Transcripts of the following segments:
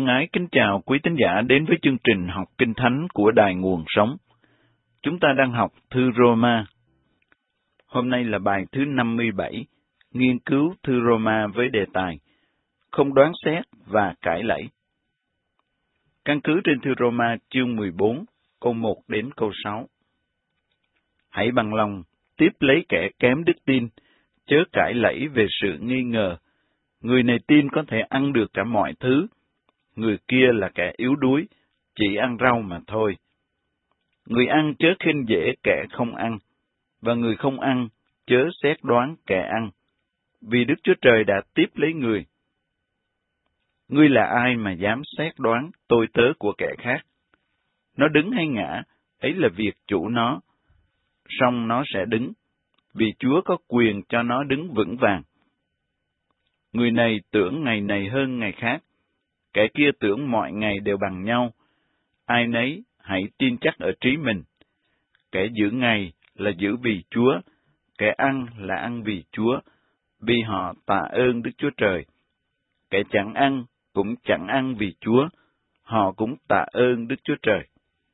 Thân ái kính chào quý tín giả đến với chương trình học Kinh Thánh của Đài Nguồn Sống. Chúng ta đang học thư Roma. Hôm nay là bài thứ 57, nghiên cứu thư Roma với đề tài không đoán xét và cãi lẫy. Căn cứ trên thư Roma chương 14, câu 1 đến câu 6. Hãy bằng lòng tiếp lấy kẻ kém đức tin, chớ cãi lẫy về sự nghi ngờ. Người này tin có thể ăn được cả mọi thứ, người kia là kẻ yếu đuối, chỉ ăn rau mà thôi. Người ăn chớ khinh dễ kẻ không ăn, và người không ăn chớ xét đoán kẻ ăn, vì Đức Chúa Trời đã tiếp lấy người. Ngươi là ai mà dám xét đoán tôi tớ của kẻ khác? Nó đứng hay ngã, ấy là việc chủ nó, song nó sẽ đứng, vì Chúa có quyền cho nó đứng vững vàng. Người này tưởng ngày này hơn ngày khác, kẻ kia tưởng mọi ngày đều bằng nhau. Ai nấy hãy tin chắc ở trí mình. Kẻ giữ ngày là giữ vì Chúa, kẻ ăn là ăn vì Chúa, vì họ tạ ơn Đức Chúa Trời. Kẻ chẳng ăn cũng chẳng ăn vì Chúa, họ cũng tạ ơn Đức Chúa Trời.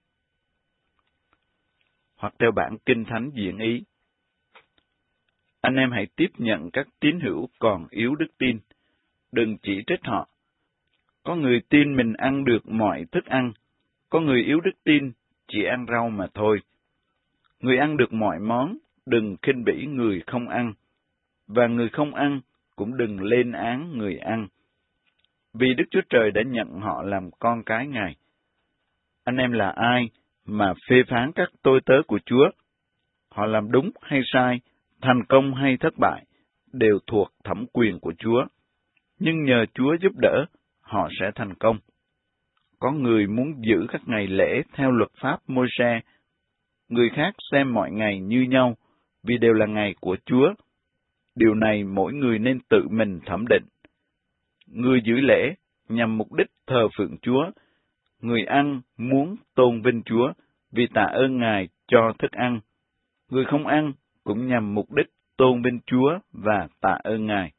Hoặc theo bản Kinh Thánh diễn ý. Anh em hãy tiếp nhận các tín hữu còn yếu đức tin, đừng chỉ trích họ. Có người tin mình ăn được mọi thức ăn, có người yếu đức tin chỉ ăn rau mà thôi. Người ăn được mọi món, đừng khinh bỉ người không ăn, và người không ăn cũng đừng lên án người ăn. Vì Đức Chúa Trời đã nhận họ làm con cái Ngài. Anh em là ai mà phê phán các tôi tớ của Chúa? Họ làm đúng hay sai, thành công hay thất bại, đều thuộc thẩm quyền của Chúa. Nhưng nhờ Chúa giúp đỡ, họ sẽ thành công. Có người muốn giữ các ngày lễ theo luật pháp Môi-se, người khác xem mọi ngày như nhau, vì đều là ngày của Chúa. Điều này mỗi người nên tự mình thẩm định. Người giữ lễ nhằm mục đích thờ phượng Chúa, người ăn muốn tôn vinh Chúa, vì tạ ơn Ngài cho thức ăn. Người không ăn cũng nhằm mục đích tôn vinh Chúa và tạ ơn Ngài.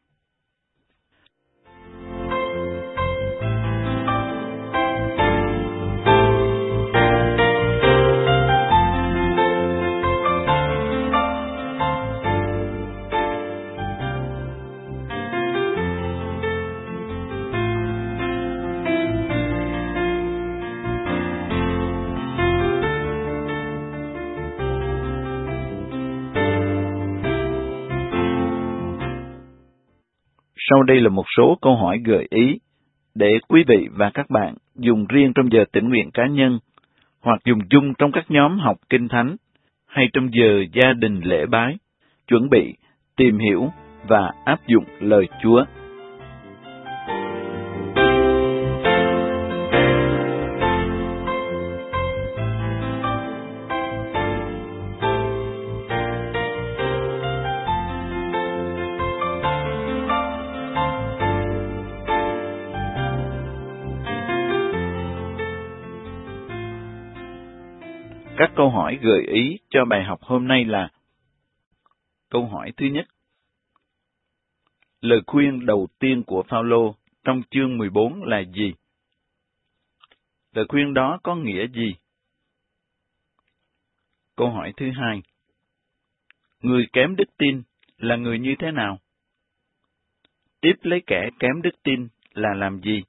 Sau đây là một số câu hỏi gợi ý để quý vị và các bạn dùng riêng trong giờ tĩnh nguyện cá nhân, hoặc dùng chung trong các nhóm học Kinh Thánh, hay trong giờ gia đình lễ bái, chuẩn bị, tìm hiểu và áp dụng lời Chúa. Các câu hỏi gợi ý cho bài học hôm nay là: câu hỏi thứ nhất, lời khuyên đầu tiên của Phao-lô trong chương 14 là gì? Lời khuyên đó có nghĩa gì? Câu hỏi thứ hai, người kém đức tin là người như thế nào? Tiếp lấy kẻ kém đức tin là làm gì?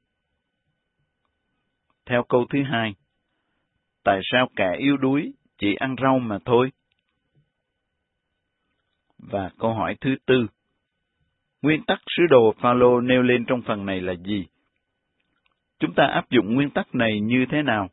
Theo câu thứ hai, tại sao kẻ yếu đuối chỉ ăn rau mà thôi? Và câu hỏi thứ tư, nguyên tắc sứ đồ Phao-lô nêu lên trong phần này là gì? Chúng ta áp dụng nguyên tắc này như thế nào?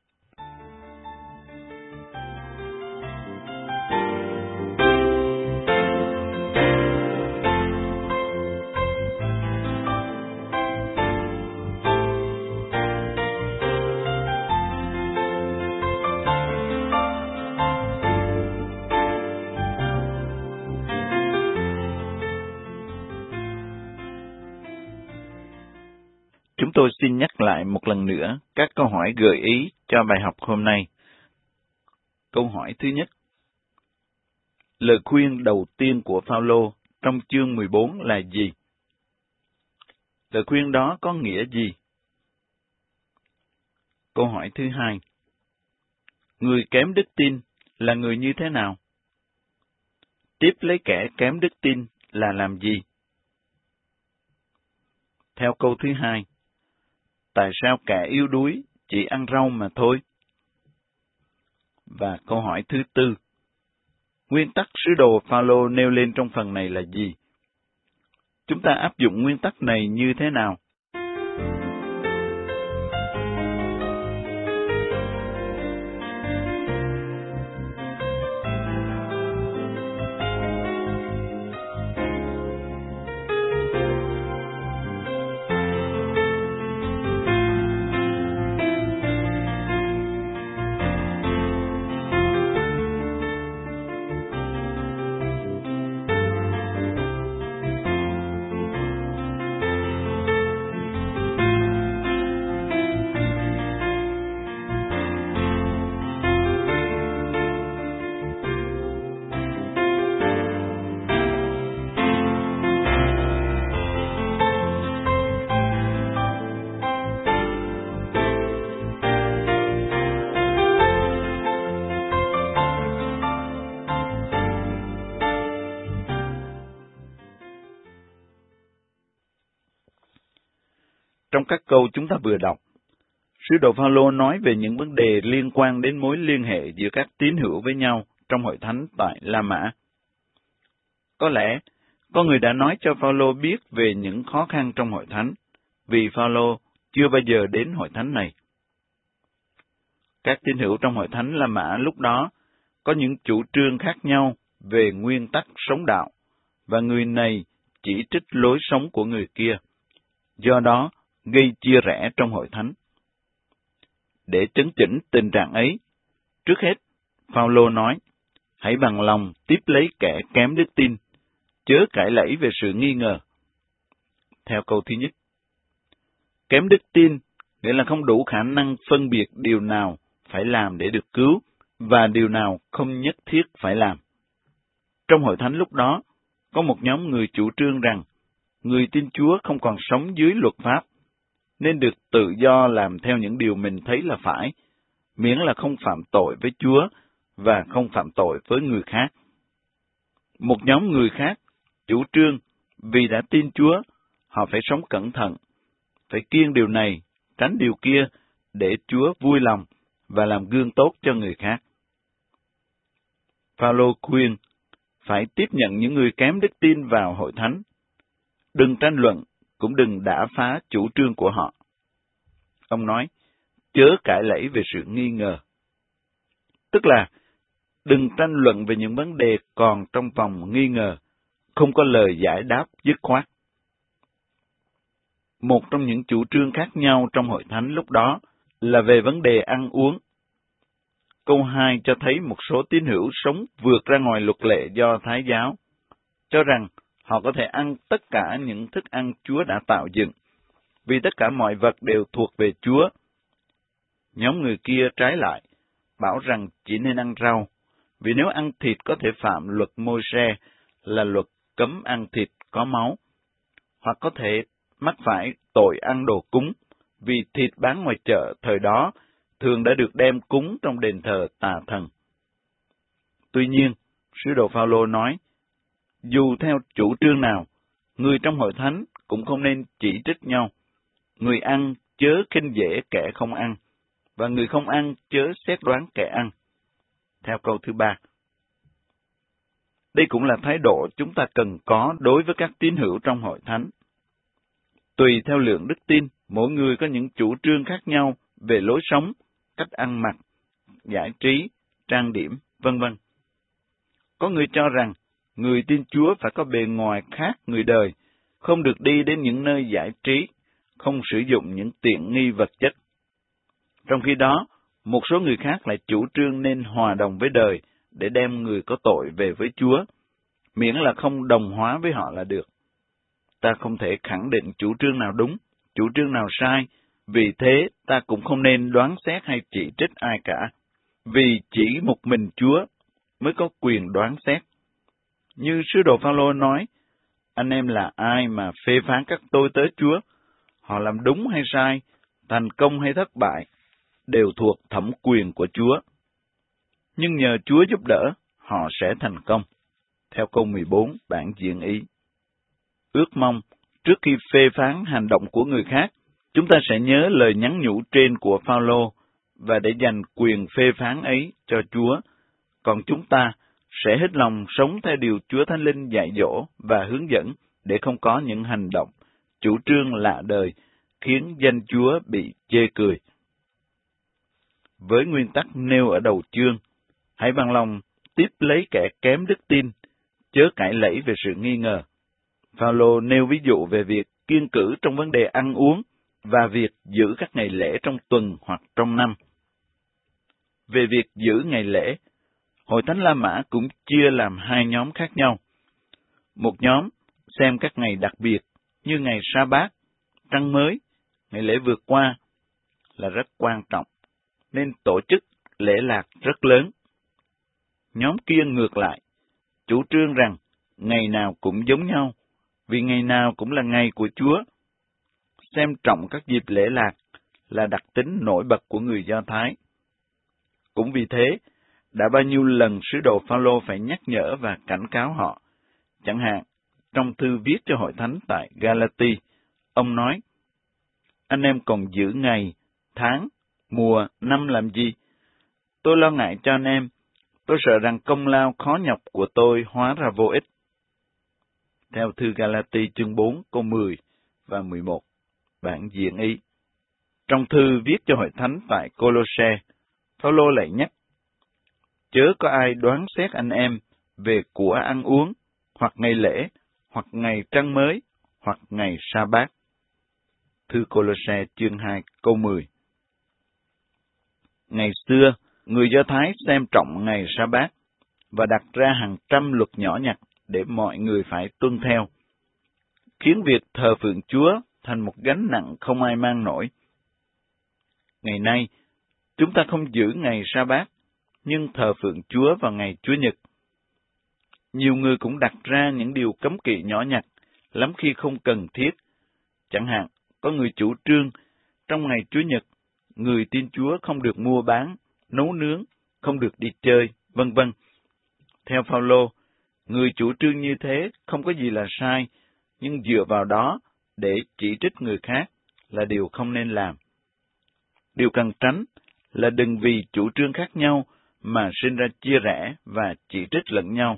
Chúng tôi xin nhắc lại một lần nữa các câu hỏi gợi ý cho bài học hôm nay. Câu hỏi thứ nhất, lời khuyên đầu tiên của Phao-lô trong chương 14 là gì? Lời khuyên đó có nghĩa gì? Câu hỏi thứ hai. Người kém đức tin là người như thế nào? Tiếp lấy kẻ kém đức tin là làm gì? Theo câu thứ hai, tại sao kẻ yếu đuối chỉ ăn rau mà thôi? Và câu hỏi thứ tư, nguyên tắc sứ đồ Phao-lô nêu lên trong phần này là gì? Chúng ta áp dụng nguyên tắc này như thế nào? Trong các câu chúng ta vừa đọc, sứ đồ Phao-lô nói về những vấn đề liên quan đến mối liên hệ giữa các tín hữu với nhau trong hội thánh tại La Mã. Có lẽ, có người đã nói cho Phao-lô biết về những khó khăn trong hội thánh, vì Phao-lô chưa bao giờ đến hội thánh này. Các tín hữu trong hội thánh La Mã lúc đó có những chủ trương khác nhau về nguyên tắc sống đạo, và người này chỉ trích lối sống của người kia. Do đó, gây chia rẽ trong hội thánh. Để chấn chỉnh tình trạng ấy, trước hết, Phao-lô nói, hãy bằng lòng tiếp lấy kẻ kém đức tin, chớ cãi lẫy về sự nghi ngờ. Theo câu thứ nhất, kém đức tin nghĩa là không đủ khả năng phân biệt điều nào phải làm để được cứu, và điều nào không nhất thiết phải làm. Trong hội thánh lúc đó, có một nhóm người chủ trương rằng, người tin Chúa không còn sống dưới luật pháp, nên được tự do làm theo những điều mình thấy là phải, miễn là không phạm tội với Chúa và không phạm tội với người khác. Một nhóm người khác chủ trương vì đã tin Chúa, họ phải sống cẩn thận, phải kiêng điều này, tránh điều kia, để Chúa vui lòng và làm gương tốt cho người khác. Phao-lô khuyên phải tiếp nhận những người kém đức tin vào hội thánh. Đừng tranh luận, cũng đừng đả phá chủ trương của họ. Ông nói, chớ cãi lẫy về sự nghi ngờ. Tức là, đừng tranh luận về những vấn đề còn trong vòng nghi ngờ, không có lời giải đáp dứt khoát. Một trong những chủ trương khác nhau trong hội thánh lúc đó là về vấn đề ăn uống. Câu 2 cho thấy một số tín hữu sống vượt ra ngoài luật lệ do Thái giáo, cho rằng họ có thể ăn tất cả những thức ăn Chúa đã tạo dựng, vì tất cả mọi vật đều thuộc về Chúa. Nhóm người kia trái lại, bảo rằng chỉ nên ăn rau, vì nếu ăn thịt có thể phạm luật Môi-se là luật cấm ăn thịt có máu, hoặc có thể mắc phải tội ăn đồ cúng, vì thịt bán ngoài chợ thời đó thường đã được đem cúng trong đền thờ tà thần. Tuy nhiên, sứ đồ Phao-lô nói, dù theo chủ trương nào, người trong hội thánh cũng không nên chỉ trích nhau. Người ăn chớ khinh dễ kẻ không ăn, và người không ăn chớ xét đoán kẻ ăn. Theo câu thứ 3. Đây cũng là thái độ chúng ta cần có đối với các tín hữu trong hội thánh. Tùy theo lượng đức tin, mỗi người có những chủ trương khác nhau về lối sống, cách ăn mặc, giải trí, trang điểm, vân vân. Có người cho rằng, người tin Chúa phải có bề ngoài khác người đời, không được đi đến những nơi giải trí, không sử dụng những tiện nghi vật chất. Trong khi đó, một số người khác lại chủ trương nên hòa đồng với đời để đem người có tội về với Chúa, miễn là không đồng hóa với họ là được. Ta không thể khẳng định chủ trương nào đúng, chủ trương nào sai, vì thế ta cũng không nên đoán xét hay chỉ trích ai cả, vì chỉ một mình Chúa mới có quyền đoán xét. Như sứ đồ Phao-lô nói, anh em là ai mà phê phán các tôi tớ Chúa? Họ làm đúng hay sai, thành công hay thất bại, đều thuộc thẩm quyền của Chúa. Nhưng nhờ Chúa giúp đỡ, họ sẽ thành công. Theo câu 14, bản diễn ý. Ước mong, trước khi phê phán hành động của người khác, chúng ta sẽ nhớ lời nhắn nhủ trên của Phao-lô và để dành quyền phê phán ấy cho Chúa. Còn chúng ta sẽ hết lòng sống theo điều Chúa Thánh Linh dạy dỗ và hướng dẫn để không có những hành động, chủ trương lạ đời, khiến danh Chúa bị chê cười. Với nguyên tắc nêu ở đầu chương, hãy bằng lòng tiếp lấy kẻ kém đức tin, chớ cãi lẫy về sự nghi ngờ. Phao-lô nêu ví dụ về việc kiêng cữ trong vấn đề ăn uống và việc giữ các ngày lễ trong tuần hoặc trong năm. Về việc giữ ngày lễ, Hội Thánh La Mã cũng chia làm hai nhóm khác nhau. Một nhóm xem các ngày đặc biệt như ngày Sa-bát, Trăng Mới, ngày lễ vượt qua là rất quan trọng, nên tổ chức lễ lạc rất lớn. Nhóm kia ngược lại, chủ trương rằng ngày nào cũng giống nhau, vì ngày nào cũng là ngày của Chúa. Xem trọng các dịp lễ lạc là đặc tính nổi bật của người Do Thái. Cũng vì thế, đã bao nhiêu lần sứ đồ Phao-lô phải nhắc nhở và cảnh cáo họ. Chẳng hạn, trong thư viết cho hội thánh tại Galati, ông nói, anh em còn giữ ngày, tháng, mùa, năm làm gì? Tôi lo ngại cho anh em, tôi sợ rằng công lao khó nhọc của tôi hóa ra vô ích. Theo thư Galati chương 4 câu 10 và 11, bản diễn ý. Trong thư viết cho hội thánh tại Cô-lô-se, Phao-lô lại nhắc, chớ có ai đoán xét anh em về của ăn uống, hoặc ngày lễ, hoặc ngày trăng mới, hoặc ngày Sa-bát. Thư Cô-lô-se chương 2 câu 10. Ngày xưa, người Do Thái xem trọng ngày Sa-bát và đặt ra hàng trăm luật nhỏ nhặt để mọi người phải tuân theo, khiến việc thờ phượng Chúa thành một gánh nặng không ai mang nổi. Ngày nay, chúng ta không giữ ngày Sa-bát, nhưng thờ phượng Chúa vào ngày Chúa Nhật. Nhiều người cũng đặt ra những điều cấm kỵ nhỏ nhặt, lắm khi không cần thiết. Chẳng hạn, có người chủ trương, trong ngày Chúa Nhật, người tin Chúa không được mua bán, nấu nướng, không được đi chơi, vân vân. Theo Phao-lô, người chủ trương như thế không có gì là sai, nhưng dựa vào đó để chỉ trích người khác là điều không nên làm. Điều cần tránh là đừng vì chủ trương khác nhau mà sinh ra chia rẽ và chỉ trích lẫn nhau.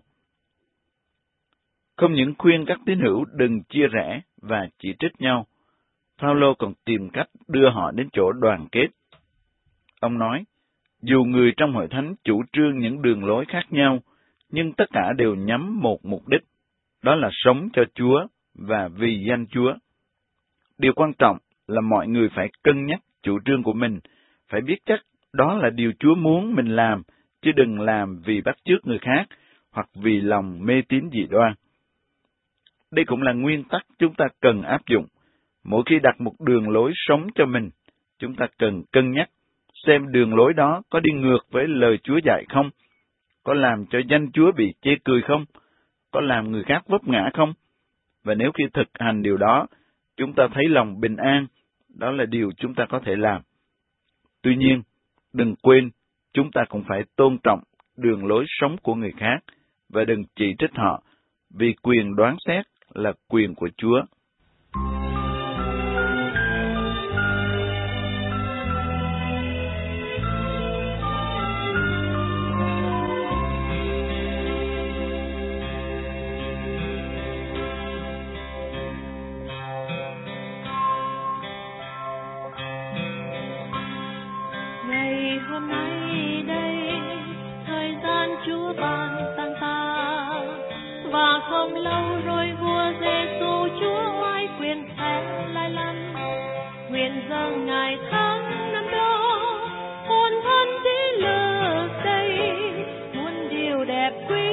Không những khuyên các tín hữu đừng chia rẽ và chỉ trích nhau, Phao-lô còn tìm cách đưa họ đến chỗ đoàn kết. Ông nói, dù người trong hội thánh chủ trương những đường lối khác nhau, nhưng tất cả đều nhắm một mục đích, đó là sống cho Chúa và vì danh Chúa. Điều quan trọng là mọi người phải cân nhắc chủ trương của mình, phải biết chắc đó là điều Chúa muốn mình làm, chứ đừng làm vì bắt chước người khác, hoặc vì lòng mê tín dị đoan. Đây cũng là nguyên tắc chúng ta cần áp dụng. Mỗi khi đặt một đường lối sống cho mình, chúng ta cần cân nhắc xem đường lối đó có đi ngược với lời Chúa dạy không? Có làm cho danh Chúa bị chê cười không? Có làm người khác vấp ngã không? Và nếu khi thực hành điều đó, chúng ta thấy lòng bình an, đó là điều chúng ta có thể làm. Tuy nhiên, đừng quên, chúng ta cũng phải tôn trọng đường lối sống của người khác, và đừng chỉ trích họ, vì quyền đoán xét là quyền của Chúa. Ngày hôm nay đây, thời gian Chúa ban tặng ta, và không lâu rồi vua Giêsu Chúa oai quyền sẽ lại lăn. Nguyện dâng Ngài tháng năm đó, hồn thân tí lực đây, muôn điều đẹp quý,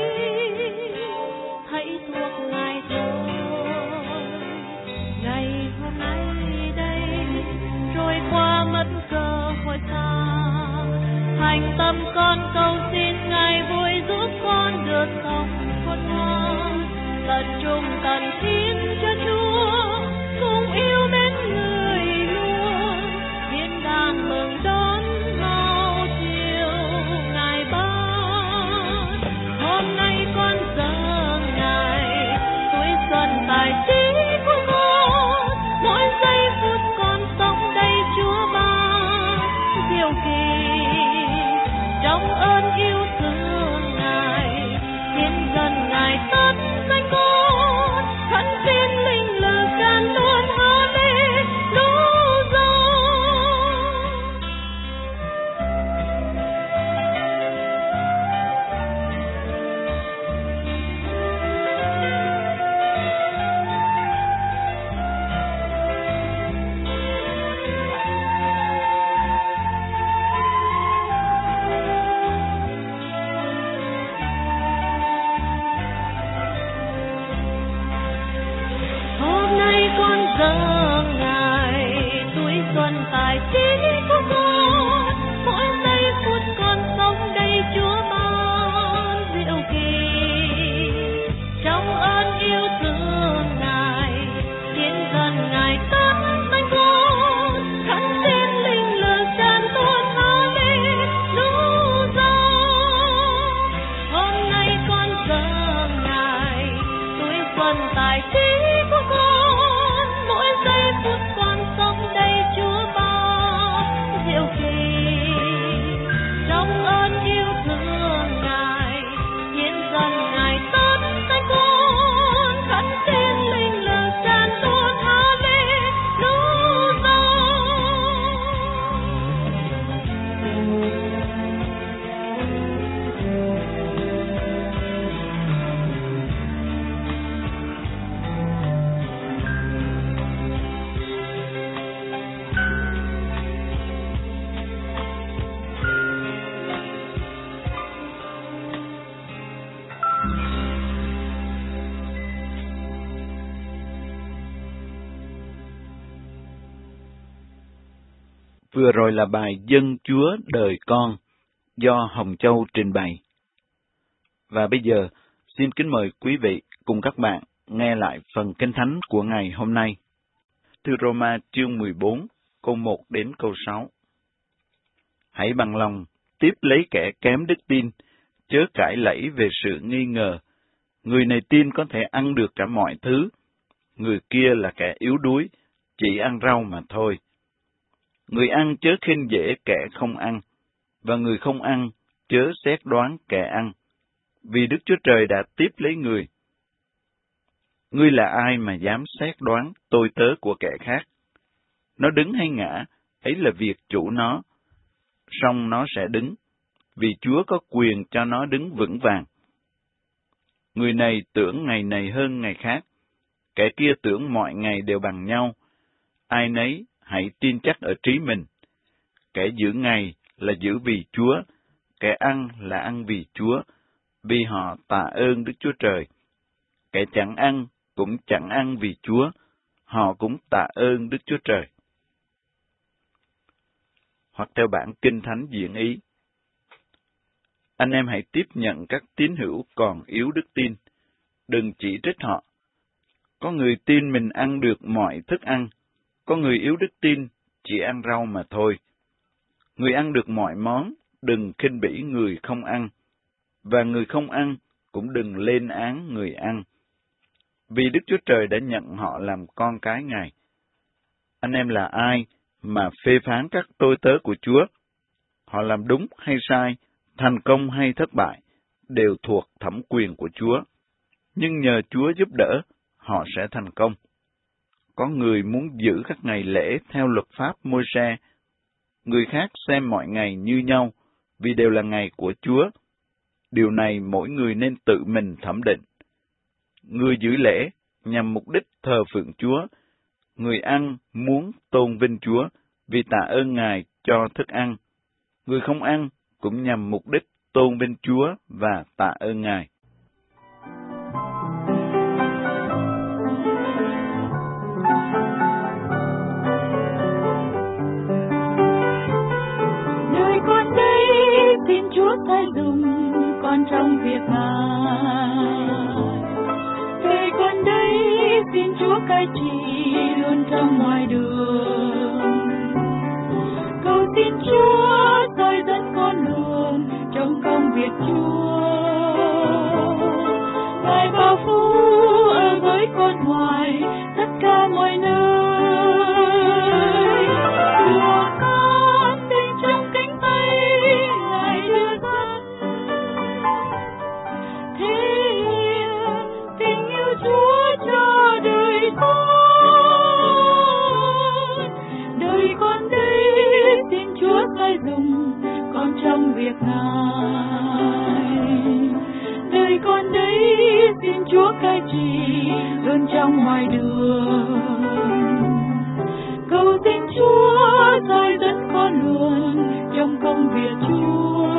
hãy thuộc Ngài thôi. Ngày hôm nay đây, trôi qua mất cơ hội xa, thành tâm con cầu xin Ngài vui giúp con được sống khôn ngoan, tận trung tận tín cho Chúa, cùng yêu mến người luôn, thiên đàng mừng đón Ngài tất danh con, khấn xin linh lực tràn luôn Hallelujah. Hôm nay con dâng Ngài tuổi xuân tài trí của con, mỗi giây phút con sống đây Chúa ban diệu kỳ. Trong ơn yêu thương Ngài, hiến dâng Ngài tất danh con, khấn xin linh lực tràn tuôn Hallelujah. Hôm nay con dâng Ngài tuổi xuân tài trí của con, mỗi giây phút con sống đây Chúa ban diệu kỳ. Trong ơn yêu thương Ngài, hiến dâng Ngài tất danh con, khấn xin linh lực tràn tuôn Hallelujah. Vừa rồi là bài Dân Chúa đời con do Hồng Châu trình bày. Và bây giờ, xin kính mời quý vị cùng các bạn nghe lại phần Kinh Thánh của ngày hôm nay. Thư Roma chương 14, câu 1 đến câu 6. Hãy bằng lòng tiếp lấy kẻ kém đức tin, chớ cãi lẫy về sự nghi ngờ. Người này tin có thể ăn được cả mọi thứ, người kia là kẻ yếu đuối, chỉ ăn rau mà thôi. Người ăn chớ khinh dễ kẻ không ăn, và người không ăn chớ xét đoán kẻ ăn, vì Đức Chúa Trời đã tiếp lấy người. Ngươi là ai mà dám xét đoán tôi tớ của kẻ khác? Nó đứng hay ngã, ấy là việc chủ nó, song nó sẽ đứng, vì Chúa có quyền cho nó đứng vững vàng. Người này tưởng ngày này hơn ngày khác, kẻ kia tưởng mọi ngày đều bằng nhau. Ai nấy hãy tin chắc ở trí mình. Kẻ giữ ngày là giữ vì Chúa, kẻ ăn là ăn vì Chúa, vì họ tạ ơn Đức Chúa Trời. Kẻ chẳng ăn cũng chẳng ăn vì Chúa, họ cũng tạ ơn Đức Chúa Trời. Hoặc theo bản Kinh Thánh diễn ý. Anh em hãy tiếp nhận các tín hữu còn yếu đức tin, đừng chỉ trích họ. Có người tin mình ăn được mọi thức ăn, có người yếu đức tin chỉ ăn rau mà thôi. Người ăn được mọi món, đừng khinh bỉ người không ăn, và người không ăn cũng đừng lên án người ăn. Vì Đức Chúa Trời đã nhận họ làm con cái Ngài. Anh em là ai mà phê phán các tôi tớ của Chúa? Họ làm đúng hay sai, thành công hay thất bại, đều thuộc thẩm quyền của Chúa. Nhưng nhờ Chúa giúp đỡ, họ sẽ thành công. Có người muốn giữ các ngày lễ theo luật pháp Môi-se, người khác xem mọi ngày như nhau, vì đều là ngày của Chúa. Điều này mỗi người nên tự mình thẩm định. Người giữ lễ nhằm mục đích thờ phượng Chúa, người ăn muốn tôn vinh Chúa, vì tạ ơn Ngài cho thức ăn. Người không ăn cũng nhằm mục đích tôn vinh Chúa và tạ ơn Ngài. Đời con đây xin Chúa thay dùng con trong việc Ngài. Đời con đây xin Chúa cai trị luôn trong ngoài đường. Cầu xin Chúa tôi dẫn con luôn trong công việc Chúa. Ngài bảo phú ở với con ngoài tất cả mọi nơi. Đùa con bên trong cánh tay Ngài đưa dẫn. Thế hiền Chúa cai trị hơn trong ngoài đường. Cầu xin Chúa soi dẫn con luôn trong công việc Chúa,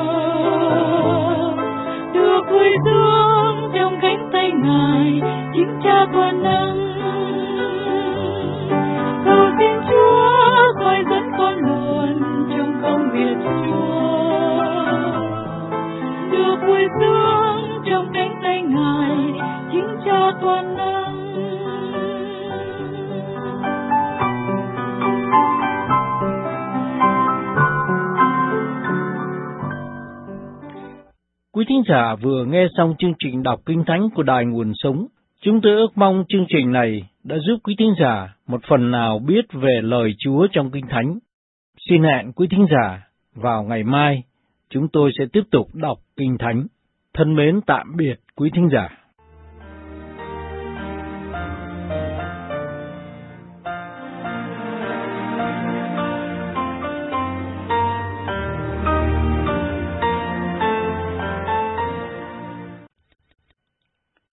được vui sướng trong cánh tay Ngài, chính Cha toàn năng. Cầu xin Chúa soi dẫn con luôn trong công việc Chúa, được vui sướng trong cánh tay Ngài, chính Cha toàn năng. Quý thính giả vừa nghe xong chương trình đọc Kinh Thánh của Đài Nguồn Sống. Chúng tôi ước mong chương trình này đã giúp quý thính giả một phần nào biết về lời Chúa trong Kinh Thánh. Xin hẹn quý thính giả vào ngày mai, chúng tôi sẽ tiếp tục đọc Kinh Thánh. Thân mến tạm biệt quý thính giả.